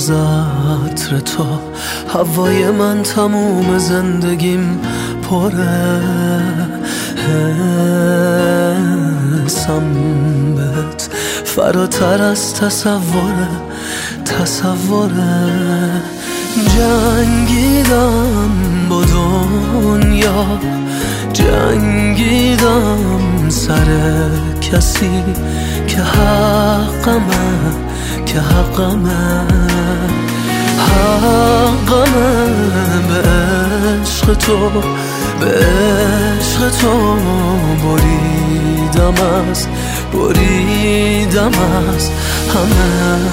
از عطر تو، هوای من تموم زندگیم پره، حسم بهت فراتر از تصوره. جنگیدم با دنیا، جنگیدم سر کسی که حقمه به عشق تو بریدم از همه.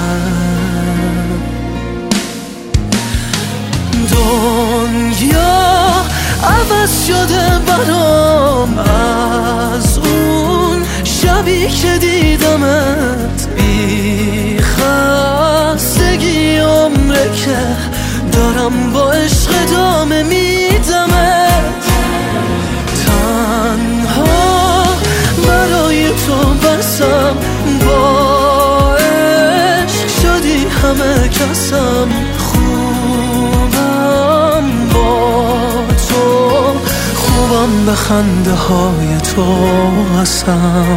دنیا عوض شده برام از اون شبی که دیدمت، بی خستگی عمره که دارم با عشق ادامه میدمت. تنها برای تو بسم، با عشق شدی همه کسم. خوبم با تو، خوبم به خنده های تو هستم.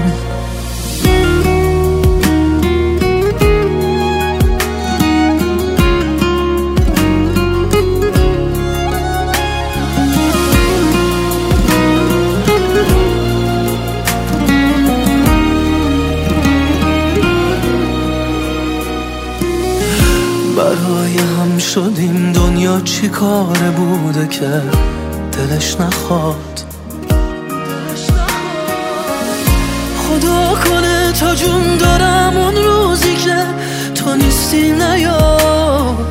برای هم شدیم، دنیا چی کاره بوده که دلش نخواد. خدا کنه تا جون دارم اون روزی که تو نیستی نیاد.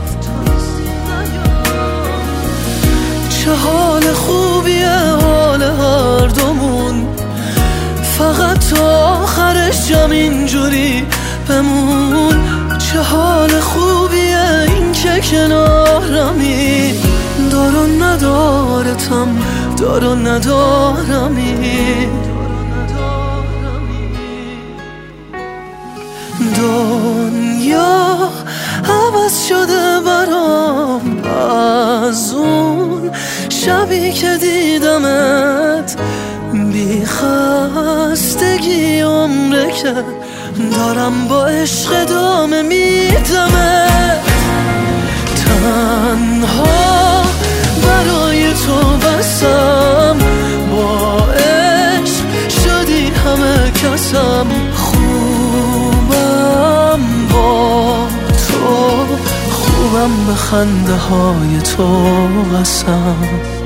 چه حال خوبیه حال هر دومون، فقط تا آخرش جمع اینجوری بمون. چه حال خوبیه این که کنارمی، دار و ندارتم، دار و ندارمی. دنیا عوض شده برام از اون شبی که دیدمت، بی خستگی عمره که دارم با عشق ادامه میدمت. تنها برای تو بسم، با عشق شدی همه کسم. خوبم با تو، خوبم به خنده های تو قسم.